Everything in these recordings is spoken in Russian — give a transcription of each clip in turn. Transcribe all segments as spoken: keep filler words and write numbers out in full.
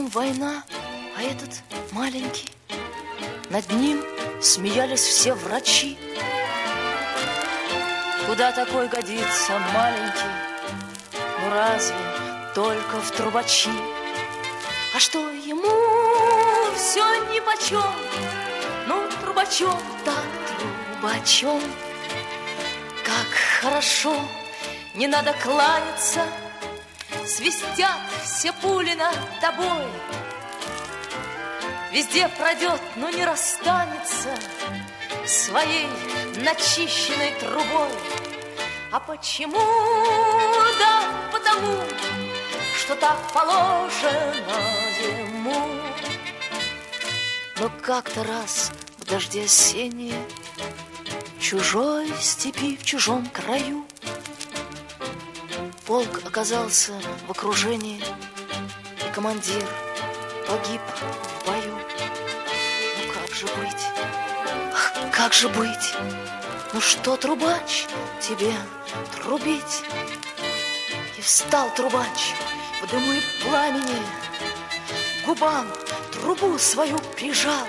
война, а этот маленький. Над ним смеялись все врачи. Куда такой годится маленький? Ну разве только в трубачи? А что ему все нипочем? Ну, трубачом так трубачом. Как хорошо, не надо кланяться, свистят все пули над тобой. Везде пройдет, но не расстанется своей начищенной трубой. А почему? Да потому, что так положено ему. Но как-то раз в дожде осенние, в чужой степи, в чужом краю, полк оказался в окружении, и командир погиб в бою. Ну как же быть? Ах, как же быть? Ну что, трубач, тебе трубить? И встал трубач в дыму и пламени, к губам трубу свою прижал.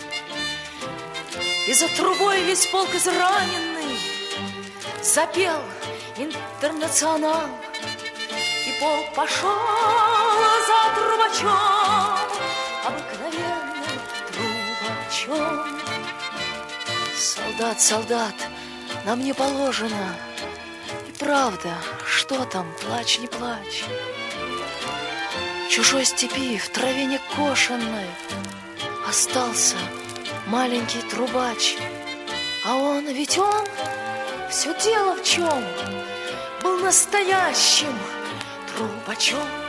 И за трубой весь полк израненный запел «Интернационал». И полк пошел за трубачом, обыкновенным трубачом. Солдат, солдат, нам не положено. И правда, что там, плачь, не плачь. В чужой степи, в траве некошенной остался маленький трубач. А он, ведь он, все дело в чем, был настоящим трубачом.